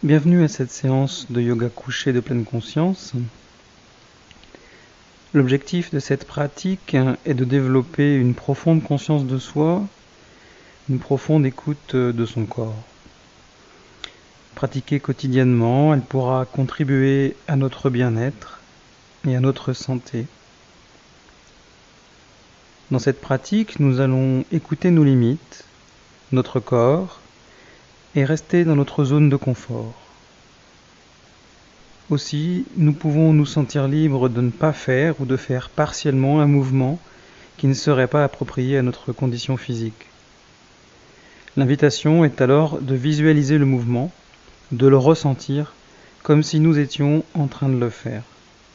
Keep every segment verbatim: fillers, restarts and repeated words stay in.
Bienvenue à cette séance de yoga couché de pleine conscience. L'objectif de cette pratique est de développer une profonde conscience de soi, une profonde écoute de son corps. Pratiquée quotidiennement, elle pourra contribuer à notre bien-être et à notre santé. Dans cette pratique, nous allons écouter nos limites, notre corps, et rester dans notre zone de confort. Aussi, nous pouvons nous sentir libres de ne pas faire ou de faire partiellement un mouvement qui ne serait pas approprié à notre condition physique. L'invitation est alors de visualiser le mouvement, de le ressentir comme si nous étions en train de le faire.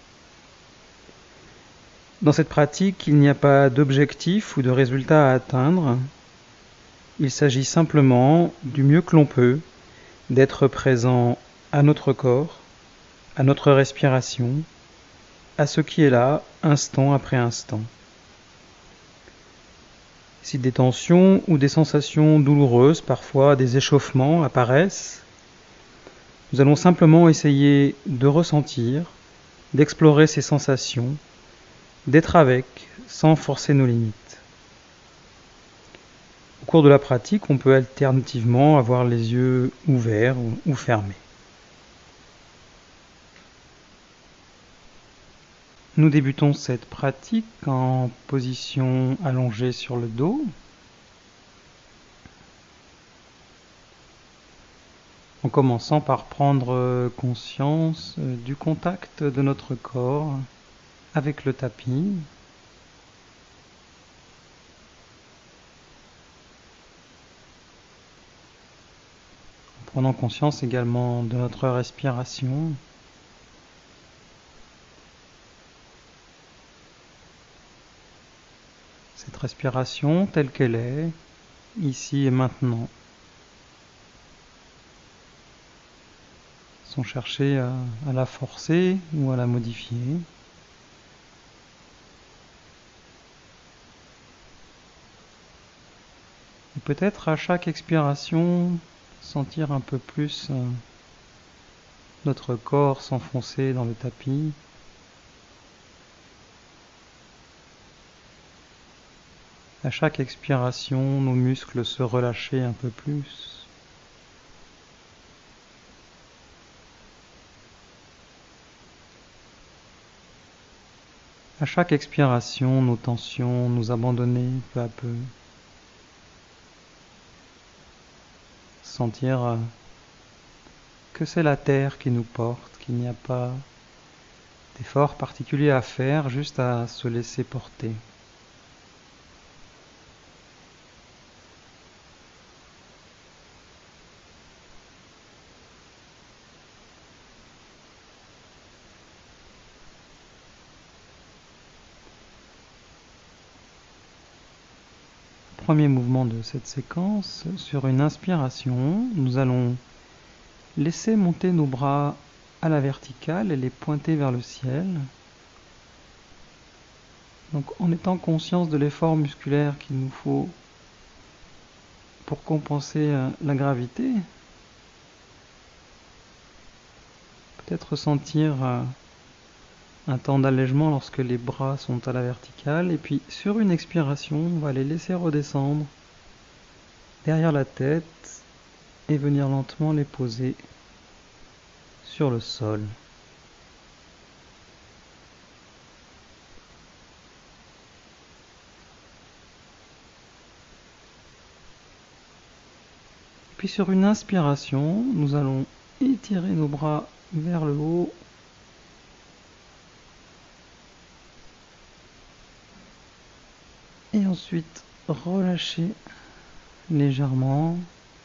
Dans cette pratique, il n'y a pas d'objectif ou de résultat à atteindre. Il s'agit simplement, du mieux que l'on peut, d'être présent à notre corps, à notre respiration, à ce qui est là, instant après instant. Si des tensions ou des sensations douloureuses, parfois des échauffements apparaissent, nous allons simplement essayer de ressentir, d'explorer ces sensations, d'être avec, sans forcer nos limites. Au cours de la pratique, on peut alternativement avoir les yeux ouverts ou fermés. Nous débutons cette pratique en position allongée sur le dos. En commençant par prendre conscience du contact de notre corps avec le tapis. En prenant conscience également de notre respiration. Cette respiration telle qu'elle est, ici et maintenant, sans chercher à, à la forcer ou à la modifier. Et peut-être à chaque expiration, sentir un peu plus euh, notre corps s'enfoncer dans le tapis. À chaque expiration, nos muscles se relâcher un peu plus. À chaque expiration, nos tensions nous abandonner peu à peu. Sentir que c'est la terre qui nous porte, qu'il n'y a pas d'effort particulier à faire, juste à se laisser porter. Premier mouvement de cette séquence, sur une inspiration, nous allons laisser monter nos bras à la verticale et les pointer vers le ciel. Donc en étant conscience de l'effort musculaire qu'il nous faut pour compenser la gravité, peut-être sentir un temps d'allègement lorsque les bras sont à la verticale, et puis sur une expiration, on va les laisser redescendre derrière la tête et venir lentement les poser sur le sol. Puis sur une inspiration, nous allons étirer nos bras vers le haut. Et ensuite, relâcher légèrement.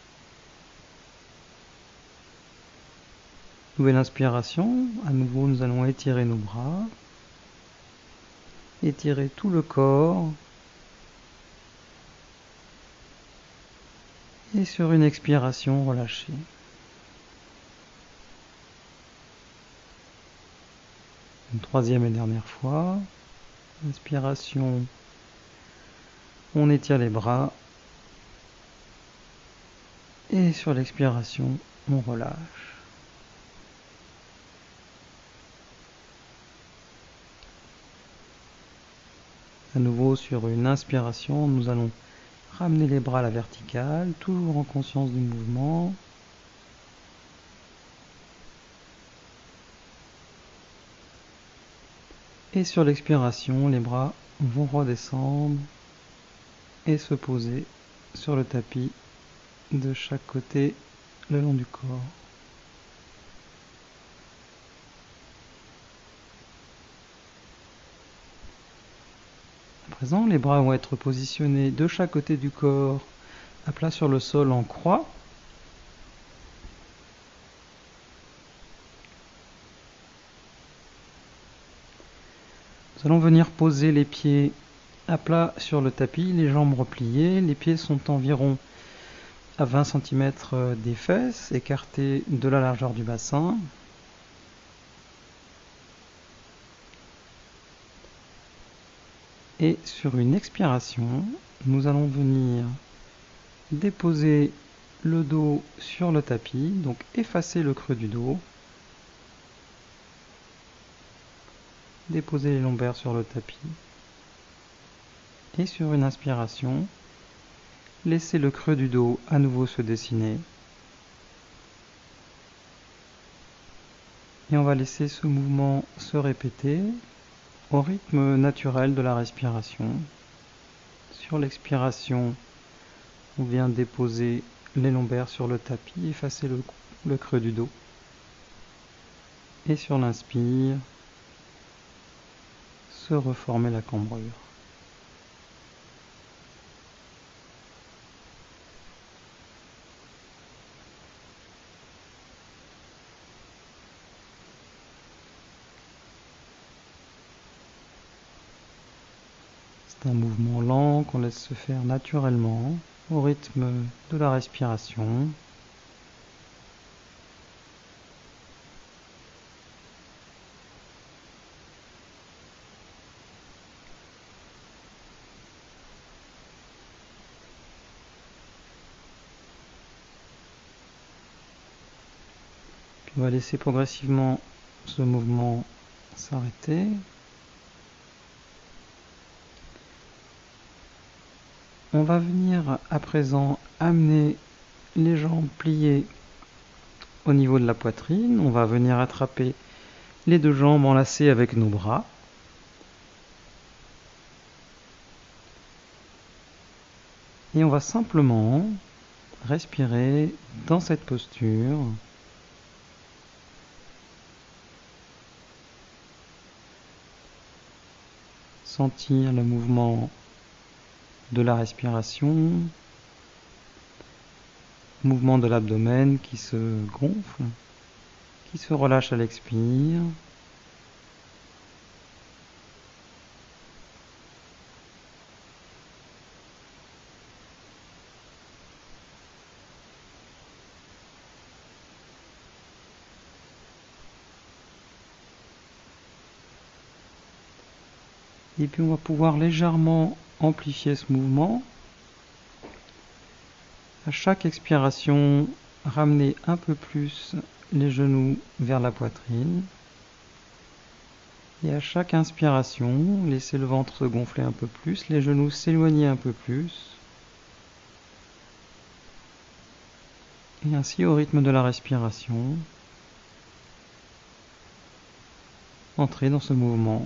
Nouvelle inspiration. À nouveau, nous allons étirer nos bras. Étirer tout le corps. Et sur une expiration, relâcher. Une troisième et dernière fois. Inspiration. On étire les bras. Et sur l'expiration, on relâche. À nouveau, sur une inspiration, nous allons ramener les bras à la verticale, toujours en conscience du mouvement. Et sur l'expiration, les bras vont redescendre et se poser sur le tapis de chaque côté le long du corps. À présent, les bras vont être positionnés de chaque côté du corps, à plat sur le sol en croix. Nous allons venir poser les pieds à plat sur le tapis, les jambes repliées. Les pieds sont environ à vingt centimètres des fesses, écartés de la largeur du bassin. Et sur une expiration, nous allons venir déposer le dos sur le tapis, donc effacer le creux du dos. Déposer les lombaires sur le tapis. Et sur une inspiration, laisser le creux du dos à nouveau se dessiner. Et on va laisser ce mouvement se répéter au rythme naturel de la respiration. Sur l'expiration, on vient déposer les lombaires sur le tapis, effacer le, le creux du dos. Et sur l'inspire, se reformer la cambrure. C'est un mouvement lent qu'on laisse se faire naturellement au rythme de la respiration. Puis on va laisser progressivement ce mouvement s'arrêter. On va venir à présent amener les jambes pliées au niveau de la poitrine. On va venir attraper les deux jambes enlacées avec nos bras. Et on va simplement respirer dans cette posture. Sentir le mouvement de la respiration, mouvement de l'abdomen qui se gonfle, qui se relâche à l'expire. Et puis on va pouvoir légèrement amplifier ce mouvement. À chaque expiration, ramener un peu plus les genoux vers la poitrine. Et à chaque inspiration, laisser le ventre se gonfler un peu plus, les genoux s'éloigner un peu plus. Et ainsi, au rythme de la respiration, entrer dans ce mouvement.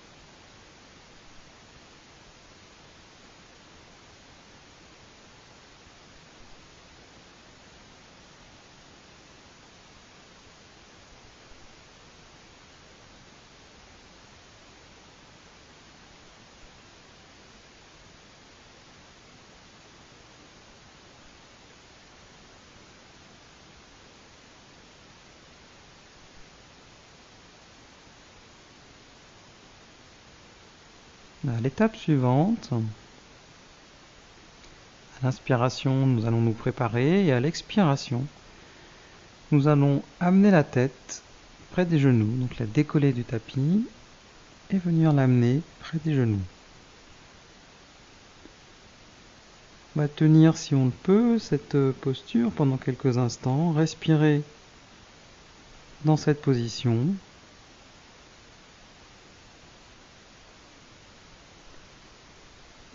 À l'étape suivante, à l'inspiration, nous allons nous préparer et à l'expiration, nous allons amener la tête près des genoux, donc la décoller du tapis et venir l'amener près des genoux. On va tenir, si on le peut, cette posture pendant quelques instants, respirer dans cette position.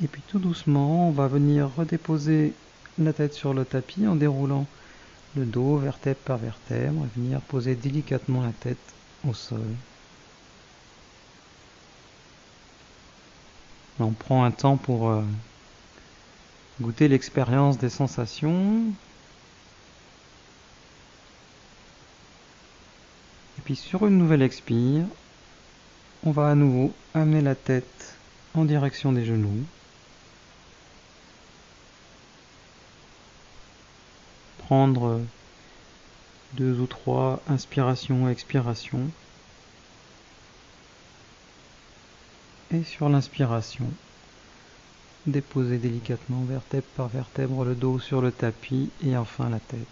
Et puis tout doucement, on va venir redéposer la tête sur le tapis en déroulant le dos vertèbre par vertèbre et venir poser délicatement la tête au sol. On prend un temps pour euh, goûter l'expérience des sensations. Et puis sur une nouvelle expire, on va à nouveau amener la tête en direction des genoux. Prendre deux ou trois inspirations et expirations. Et sur l'inspiration, déposer délicatement vertèbre par vertèbre le dos sur le tapis et enfin la tête.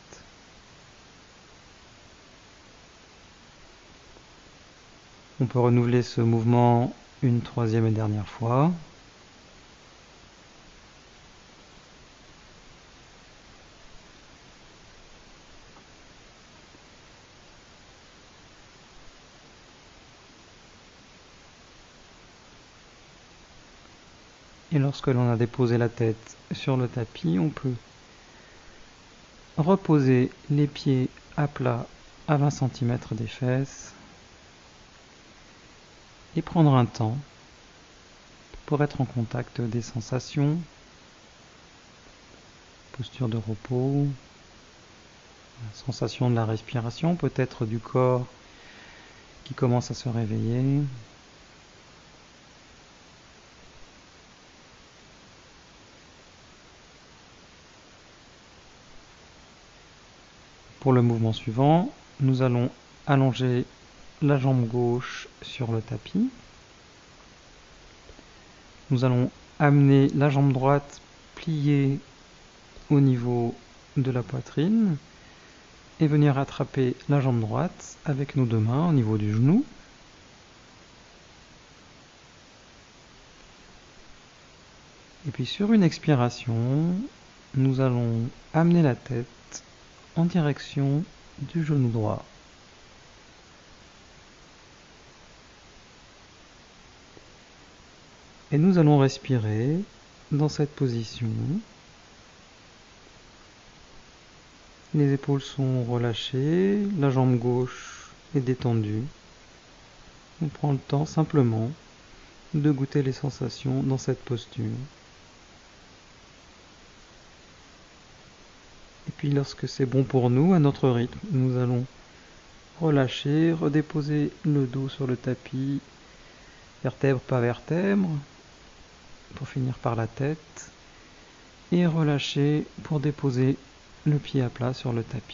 On peut renouveler ce mouvement une troisième et dernière fois. Et lorsque l'on a déposé la tête sur le tapis, on peut reposer les pieds à plat à vingt centimètres des fesses et prendre un temps pour être en contact des sensations, posture de repos, sensation de la respiration, peut-être du corps qui commence à se réveiller. Pour le mouvement suivant, nous allons allonger la jambe gauche sur le tapis. Nous allons amener la jambe droite pliée au niveau de la poitrine et venir attraper la jambe droite avec nos deux mains au niveau du genou. Et puis sur une expiration, nous allons amener la tête en direction du genou droit. Et nous allons respirer dans cette position. Les épaules sont relâchées, la jambe gauche est détendue. On prend le temps simplement de goûter les sensations dans cette posture. Et puis lorsque c'est bon pour nous, à notre rythme, nous allons relâcher, redéposer le dos sur le tapis, vertèbre par vertèbre, pour finir par la tête, et relâcher pour déposer le pied à plat sur le tapis.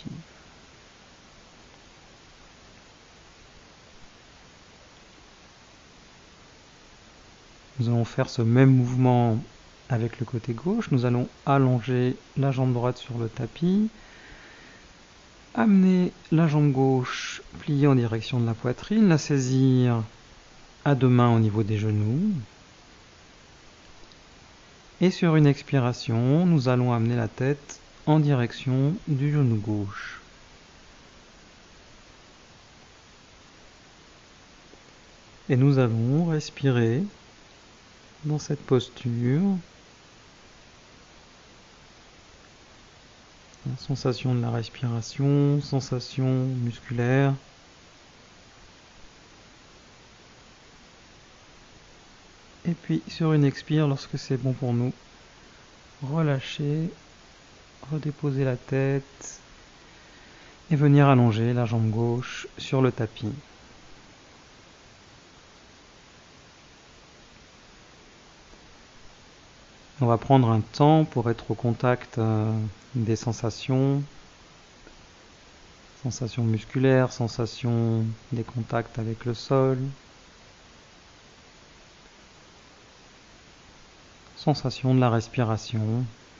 Nous allons faire ce même mouvement avec le côté gauche. Nous allons allonger la jambe droite sur le tapis, amener la jambe gauche pliée en direction de la poitrine, la saisir à deux mains au niveau des genoux. Et sur une expiration, nous allons amener la tête en direction du genou gauche. Et nous allons respirer dans cette posture. Sensation de la respiration, sensation musculaire. Et puis sur une expire, lorsque c'est bon pour nous, relâcher, redéposer la tête et venir allonger la jambe gauche sur le tapis. On va prendre un temps pour être au contact euh, des sensations, sensations musculaires, sensations des contacts avec le sol, sensation de la respiration.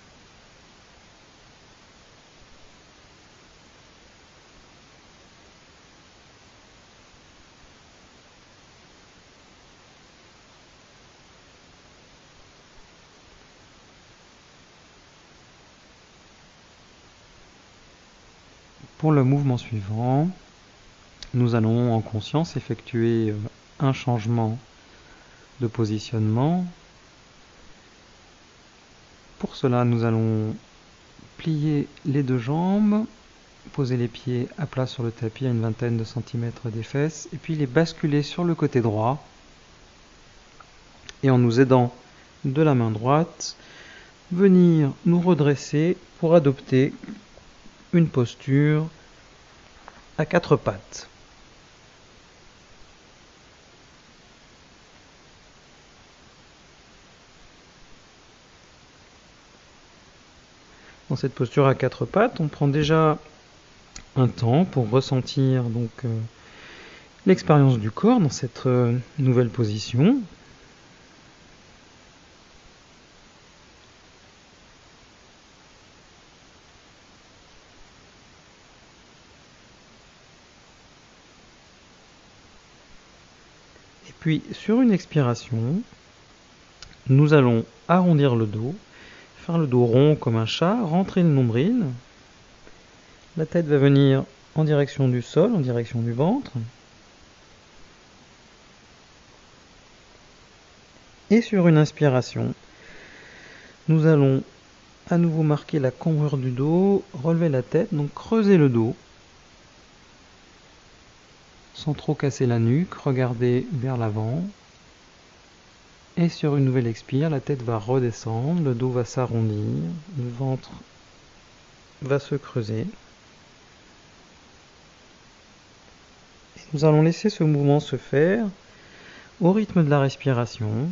Pour le mouvement suivant, nous allons en conscience effectuer un changement de positionnement. Pour cela, nous allons plier les deux jambes, poser les pieds à plat sur le tapis à une vingtaine de centimètres des fesses, et puis les basculer sur le côté droit. Et en nous aidant de la main droite, venir nous redresser pour adopter une posture à quatre pattes. Dans cette posture à quatre pattes, on prend déjà un temps pour ressentir donc euh, l'expérience du corps dans cette euh, nouvelle position. Et puis sur une expiration, nous allons arrondir le dos, faire le dos rond comme un chat, rentrer le nombril. La tête va venir en direction du sol, en direction du ventre. Et sur une inspiration, nous allons à nouveau marquer la cambrure du dos, relever la tête, donc creuser le dos, sans trop casser la nuque, regarder vers l'avant. Et sur une nouvelle expire, la tête va redescendre, le dos va s'arrondir, le ventre va se creuser. Et nous allons laisser ce mouvement se faire au rythme de la respiration.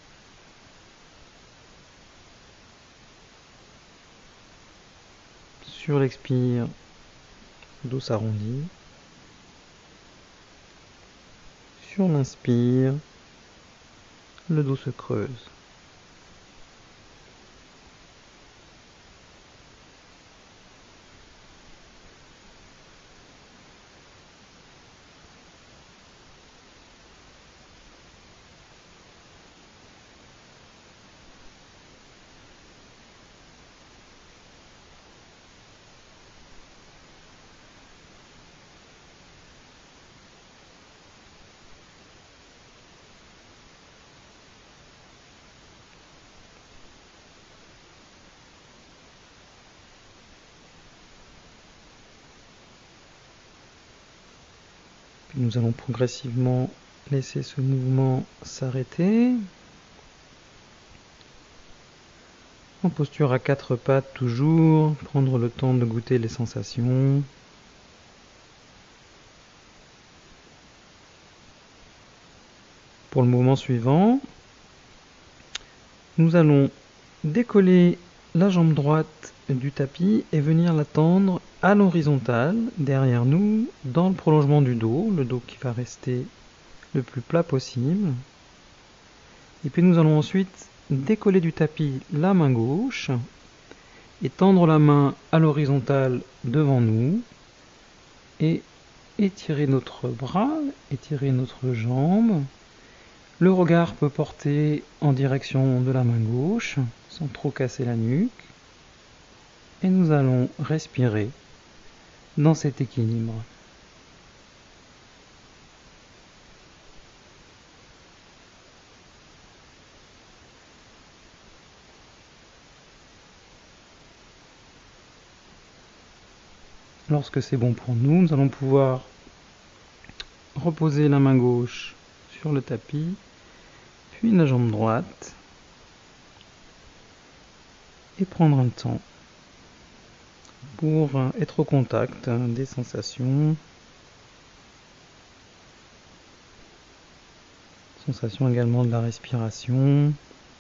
Sur l'expire, le dos s'arrondit. Sur l'inspire, le dos se creuse. Puis nous allons progressivement laisser ce mouvement s'arrêter. En posture à quatre pattes toujours, prendre le temps de goûter les sensations. Pour le mouvement suivant, nous allons décoller la jambe droite du tapis et venir la tendre à l'horizontale derrière nous dans le prolongement du dos, le dos qui va rester le plus plat possible. Et puis nous allons ensuite décoller du tapis la main gauche et tendre la main à l'horizontale devant nous et étirer notre bras, étirer notre jambe. Le regard peut porter en direction de la main gauche sans trop casser la nuque. Et nous allons respirer dans cet équilibre. Lorsque c'est bon pour nous, nous allons pouvoir reposer la main gauche sur le tapis, puis la jambe droite, et prendre un temps pour être au contact des sensations, sensations également de la respiration.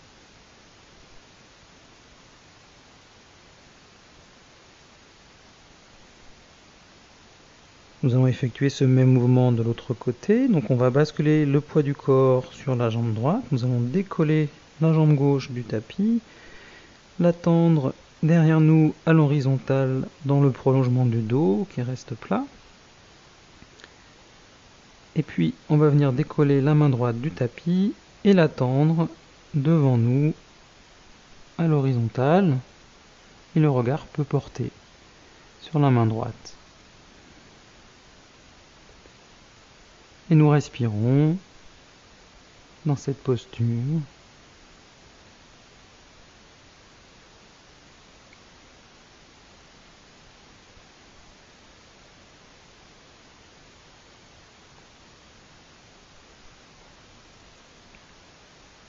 Nous allons effectuer ce même mouvement de l'autre côté, donc on va basculer le poids du corps sur la jambe droite, nous allons décoller la jambe gauche du tapis, la tendre derrière nous à l'horizontale dans le prolongement du dos qui reste plat. Et puis on va venir décoller la main droite du tapis et la tendre devant nous à l'horizontale. Et le regard peut porter sur la main droite. Et nous respirons dans cette posture.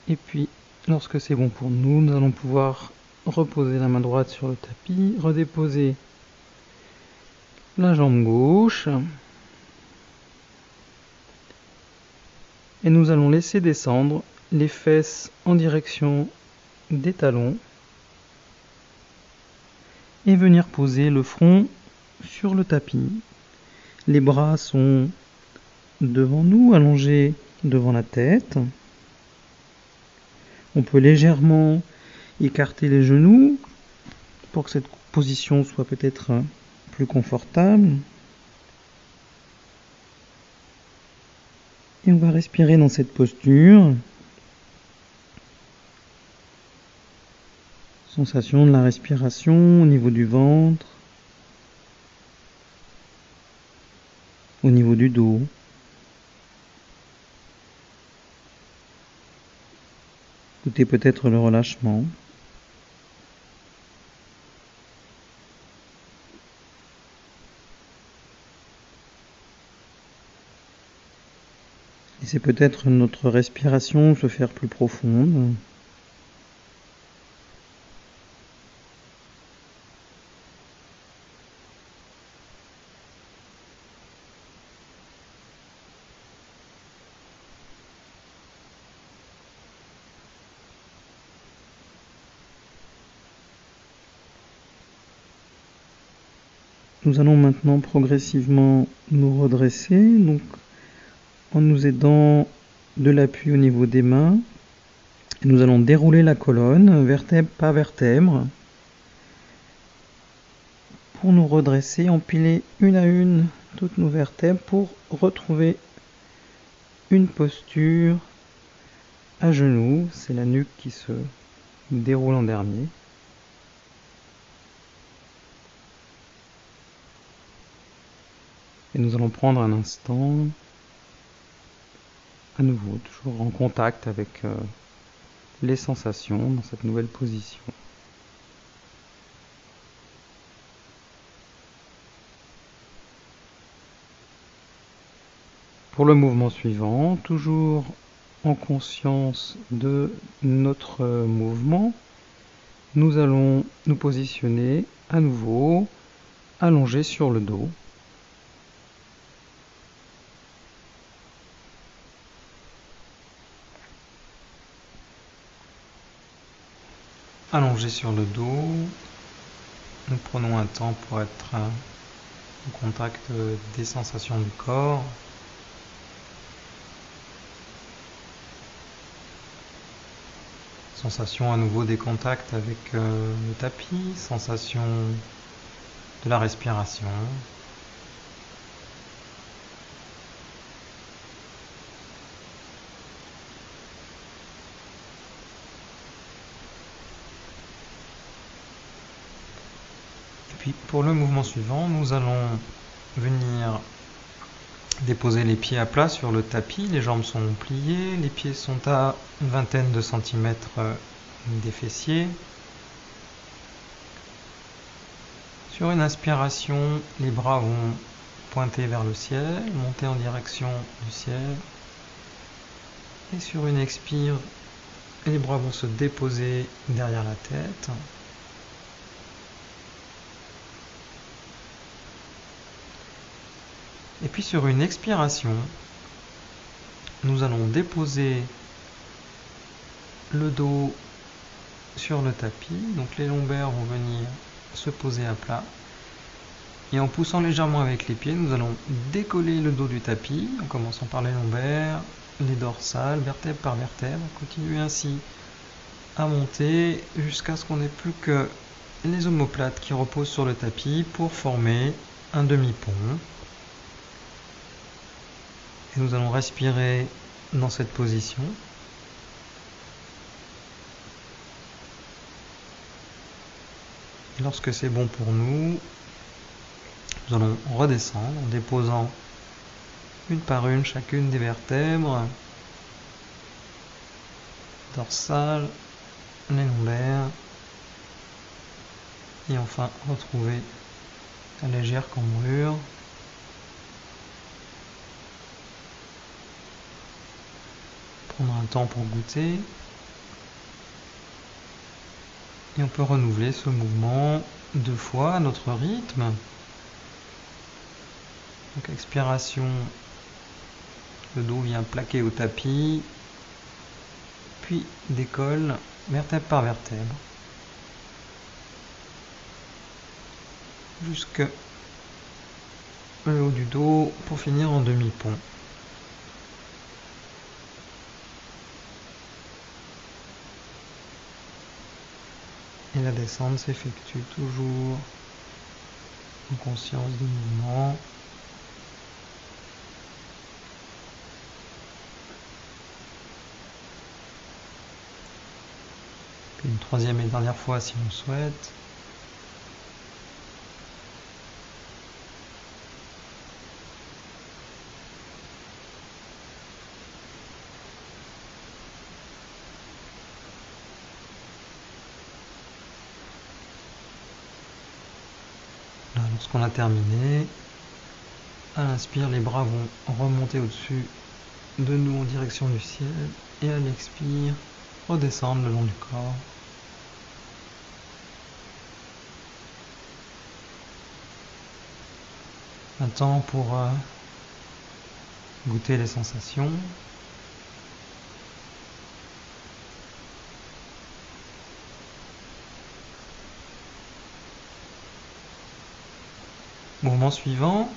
Et puis, lorsque c'est bon pour nous, nous allons pouvoir reposer la main droite sur le tapis, redéposer la jambe gauche. Et nous allons laisser descendre les fesses en direction des talons et venir poser le front sur le tapis. Les bras sont devant nous, allongés devant la tête. On peut légèrement écarter les genoux pour que cette position soit peut-être plus confortable. Et on va respirer dans cette posture. Sensation de la respiration au niveau du ventre, au niveau du dos. Écoutez peut-être le relâchement. Laissez peut-être notre respiration se faire plus profonde. Nous allons maintenant progressivement nous redresser, donc en nous aidant de l'appui au niveau des mains. Nous allons dérouler la colonne, vertèbre par vertèbre, pour nous redresser, empiler une à une toutes nos vertèbres pour retrouver une posture à genoux. C'est la nuque qui se déroule en dernier. Et nous allons prendre un instant, à nouveau, toujours en contact avec euh, les sensations dans cette nouvelle position. Pour le mouvement suivant, toujours en conscience de notre mouvement, nous allons nous positionner à nouveau allongés sur le dos. Allongés sur le dos, nous prenons un temps pour être au contact des sensations du corps. Sensation à nouveau des contacts avec euh, le tapis, sensation de la respiration. Et puis pour le mouvement suivant, nous allons venir déposer les pieds à plat sur le tapis, les jambes sont pliées, les pieds sont à une vingtaine de centimètres des fessiers. Sur une inspiration, les bras vont pointer vers le ciel, monter en direction du ciel. Et sur une expire, les bras vont se déposer derrière la tête. Et puis sur une expiration, nous allons déposer le dos sur le tapis. Donc les lombaires vont venir se poser à plat. Et en poussant légèrement avec les pieds, nous allons décoller le dos du tapis, en commençant par les lombaires, les dorsales, vertèbre par vertèbre. Continuer ainsi à monter jusqu'à ce qu'on n'ait plus que les omoplates qui reposent sur le tapis pour former un demi-pont. Et nous allons respirer dans cette position. Et lorsque c'est bon pour nous, nous allons redescendre en déposant une par une chacune des vertèbres, dorsale, les lombaires, et enfin retrouver la légère cambrure. Prendre un temps pour goûter Et on peut renouveler ce mouvement deux fois à notre rythme. Donc expiration, le dos vient plaquer au tapis, puis décolle vertèbre par vertèbre, jusque le haut du dos pour finir en demi-pont. Et la descente s'effectue toujours en conscience du mouvement. Puis une troisième et dernière fois si on le souhaite. Lorsqu'on a terminé, à l'inspire, les bras vont remonter au-dessus de nous en direction du ciel et à l'expire, redescendre le long du corps. Un temps pour euh, goûter les sensations. Mouvement suivant,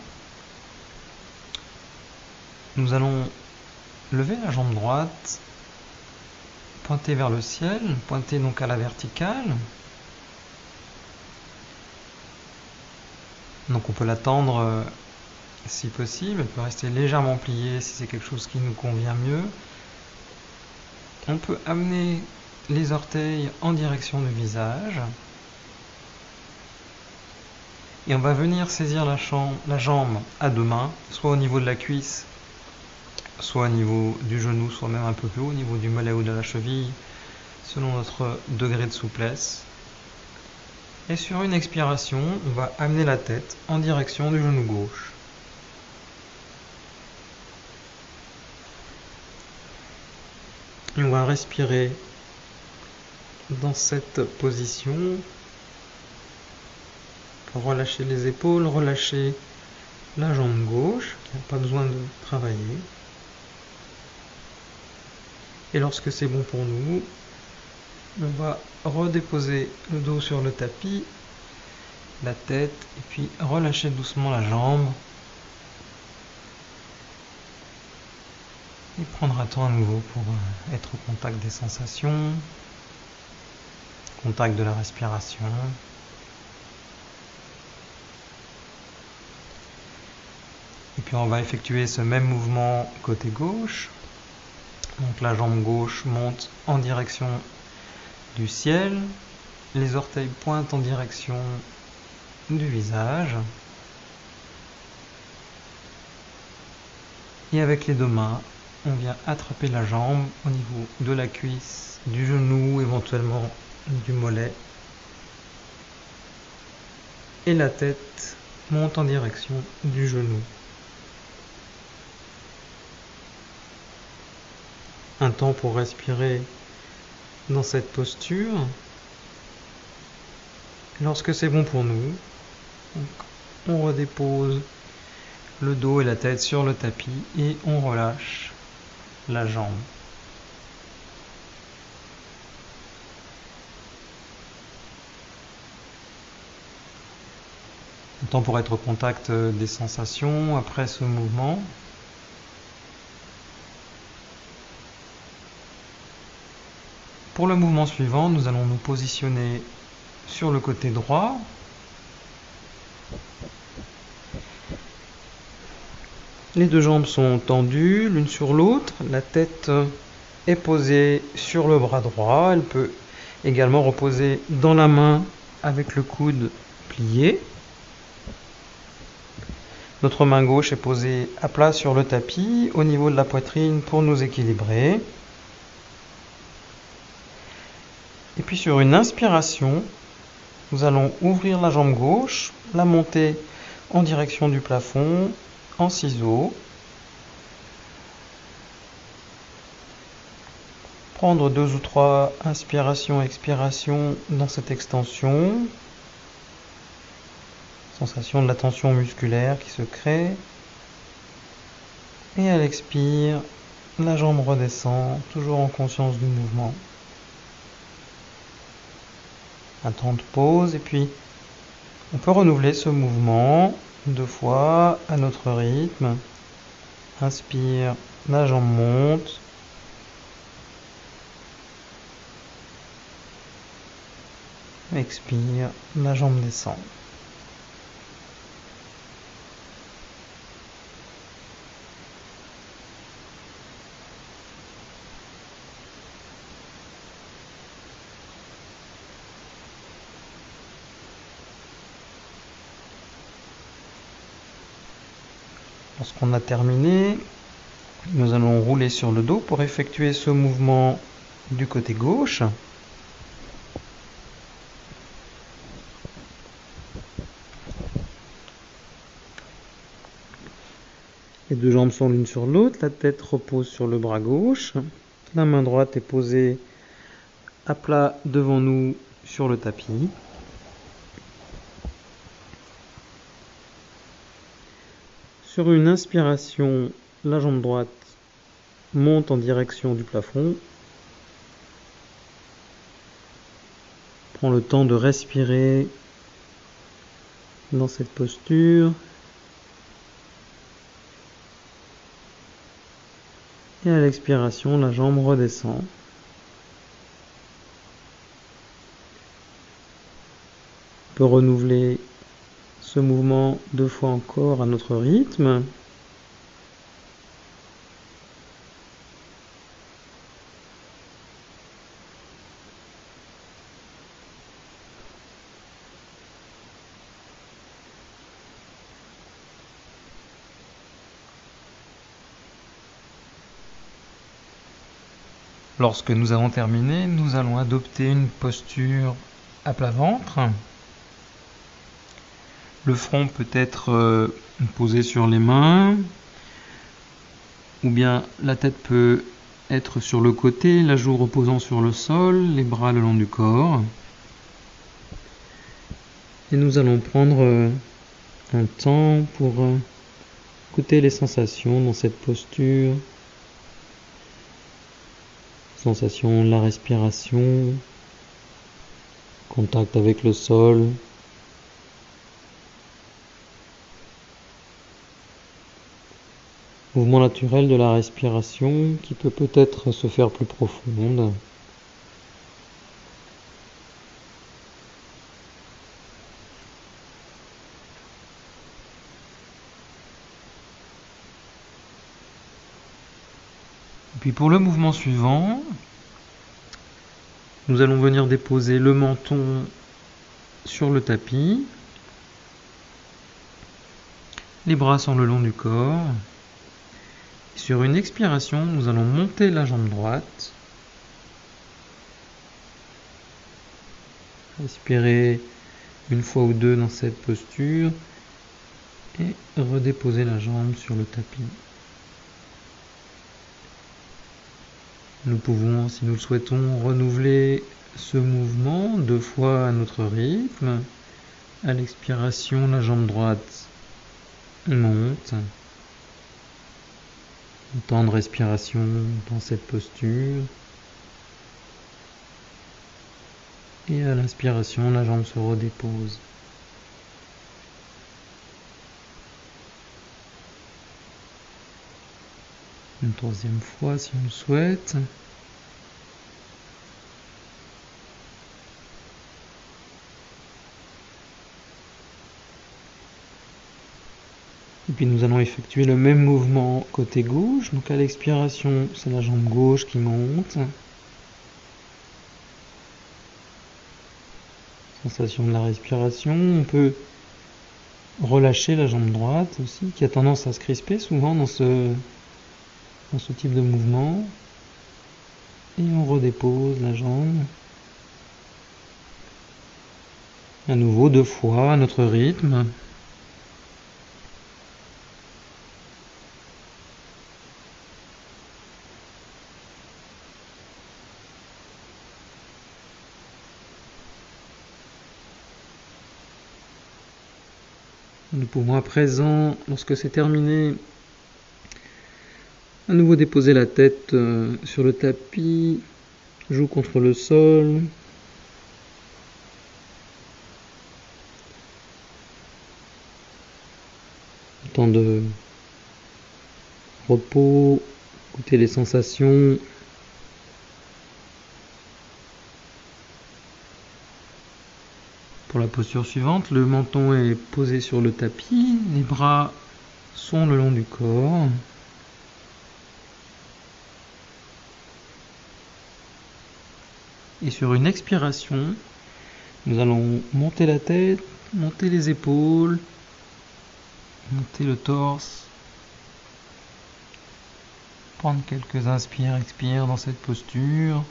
nous allons lever la jambe droite, pointer vers le ciel, pointer donc à la verticale. Donc on peut la tendre euh, si possible, elle peut rester légèrement pliée si c'est quelque chose qui nous convient mieux. On peut amener les orteils en direction du visage. Et on va venir saisir la, chambre, la jambe à deux mains, soit au niveau de la cuisse, soit au niveau du genou, soit même un peu plus haut, au niveau du mollet ou de la cheville, selon notre degré de souplesse. Et sur une expiration, on va amener la tête en direction du genou gauche. Et on va respirer dans cette position. Relâcher les épaules, relâcher la jambe gauche, qui n'a pas besoin de travailler. Et lorsque c'est bon pour nous, on va redéposer le dos sur le tapis, la tête, et puis relâcher doucement la jambe. Et prendre un temps à nouveau pour être au contact des sensations, contact de la respiration. Et puis on va effectuer ce même mouvement côté gauche. Donc la jambe gauche monte en direction du ciel. Les orteils pointent en direction du visage. Et avec les deux mains, on vient attraper la jambe au niveau de la cuisse, du genou, éventuellement du mollet. Et la tête monte en direction du genou. Un temps pour respirer dans cette posture. Lorsque c'est bon pour nous, on redépose le dos et la tête sur le tapis et on relâche la jambe. Un temps pour être au contact des sensations après ce mouvement. Pour le mouvement suivant, nous allons nous positionner sur le côté droit. Les deux jambes sont tendues l'une sur l'autre. La tête est posée sur le bras droit. Elle peut également reposer dans la main avec le coude plié. Notre main gauche est posée à plat sur le tapis au niveau de la poitrine pour nous équilibrer. Et puis sur une inspiration, nous allons ouvrir la jambe gauche, la monter en direction du plafond, en ciseaux. prendre deux ou trois inspirations, expirations dans cette extension. Sensation de la tension musculaire qui se crée. Et à l'expire, la jambe redescend, toujours en conscience du mouvement. Un temps de pause et puis on peut renouveler ce mouvement deux fois à notre rythme. Inspire, la jambe monte. Expire, la jambe descend. Lorsqu'on a terminé, nous allons rouler sur le dos pour effectuer ce mouvement du côté gauche. Les deux jambes sont l'une sur l'autre, la tête repose sur le bras gauche, la main droite est posée à plat devant nous sur le tapis. Sur une inspiration, la jambe droite monte en direction du plafond. Prends le temps de respirer dans cette posture. Et à l'expiration, la jambe redescend. On peut renouveler ce mouvement deux fois encore à notre rythme. Lorsque nous avons terminé, nous allons adopter une posture à plat ventre. Le front peut être posé sur les mains, ou bien la tête peut être sur le côté, la joue reposant sur le sol, les bras le long du corps. Et nous allons prendre un temps pour écouter les sensations dans cette posture. Sensation de la respiration, contact avec le sol. Mouvement naturel de la respiration qui peut peut-être se faire plus profonde. Et puis pour le mouvement suivant, nous allons venir déposer le menton sur le tapis. Les bras sont le long du corps. Sur une expiration, nous allons monter la jambe droite. Respirer une fois ou deux dans cette posture et redéposer la jambe sur le tapis. Nous pouvons, si nous le souhaitons, renouveler ce mouvement deux fois à notre rythme. À l'expiration, la jambe droite monte. Un temps de respiration dans cette posture. Et à l'inspiration, la jambe se redépose. Une troisième fois si on le souhaite. Et puis nous allons effectuer le même mouvement côté gauche. Donc à l'expiration, c'est la jambe gauche qui monte. Sensation de la respiration. On peut relâcher la jambe droite aussi, qui a tendance à se crisper souvent dans ce, dans ce type de mouvement. Et on redépose la jambe. À nouveau deux fois à notre rythme. Nous pouvons à présent, lorsque c'est terminé, à nouveau déposer la tête euh, sur le tapis, joue contre le sol. Temps de repos, écouter les sensations. Pour la posture suivante, le menton est posé sur le tapis, les bras sont le long du corps. Et sur une expiration, nous allons monter la tête, monter les épaules, monter le torse. Prendre quelques inspires, expires dans cette posture.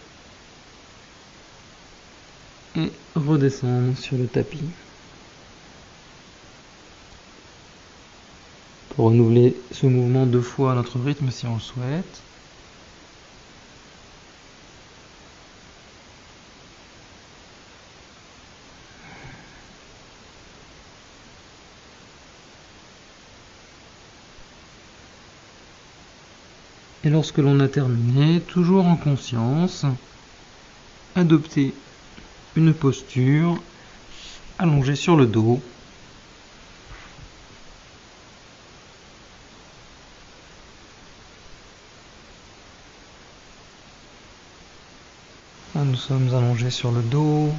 Et redescendre sur le tapis. Pour renouveler ce mouvement deux fois à notre rythme si on le souhaite. Et lorsque l'on a terminé, toujours en conscience, adopter une posture allongée sur le dos. Là, nous sommes allongés sur le dos,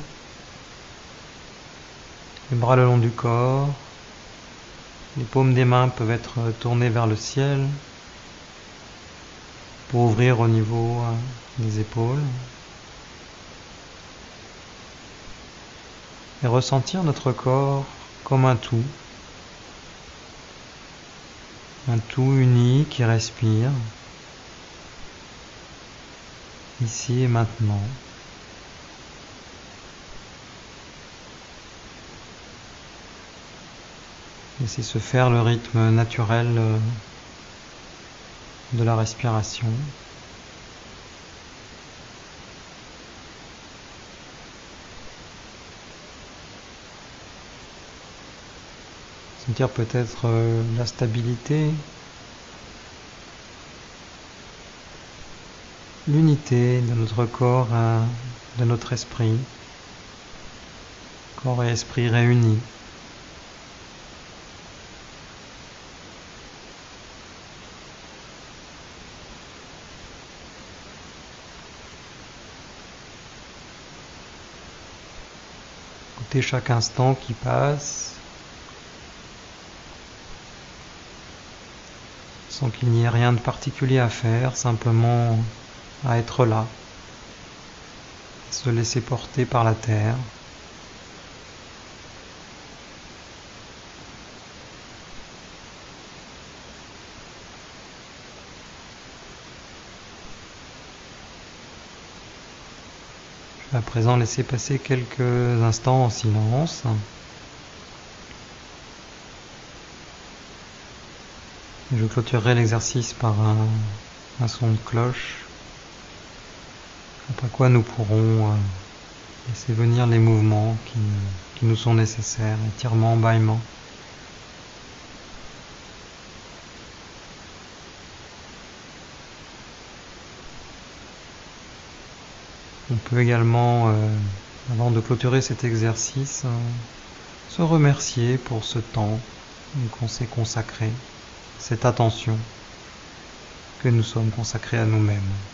les bras le long du corps, les paumes des mains peuvent être tournées vers le ciel pour ouvrir au niveau des épaules. Et ressentir notre corps comme un tout, un tout uni qui respire, ici et maintenant. Laissez se faire le rythme naturel de la respiration. Sentir peut-être euh, la stabilité, l'unité de notre corps et de notre esprit, corps et esprit réunis. Écoutez chaque instant qui passe, sans qu'il n'y ait rien de particulier à faire, simplement à être là, se laisser porter par la terre. Je vais à présent laisser passer quelques instants en silence. Je clôturerai l'exercice par un, un son de cloche, après quoi nous pourrons euh, laisser venir les mouvements qui, qui nous sont nécessaires, étirements, bâillements. On peut également, euh, avant de clôturer cet exercice, euh, se remercier pour ce temps qu'on s'est consacré, cette attention que nous sommes consacrés à nous-mêmes.